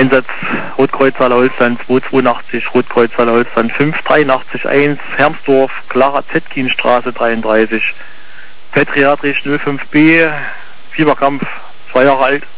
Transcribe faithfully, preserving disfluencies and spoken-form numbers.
Einsatz Rotkreuz Halle-Holstein zwei zweiundachtzig, Rotkreuz Halle-Holstein fünf dreiundachtzig eins, Hermsdorf, Clara Zetkinstraße dreiunddreißig, Pädiatrisch null fünf B, Fieberkrampf, zwei Jahre alt.